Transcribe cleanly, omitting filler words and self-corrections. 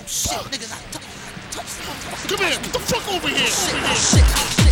Shit, niggas, I touch the motherfucker. Come here, get the fuck over here. Shit, shit.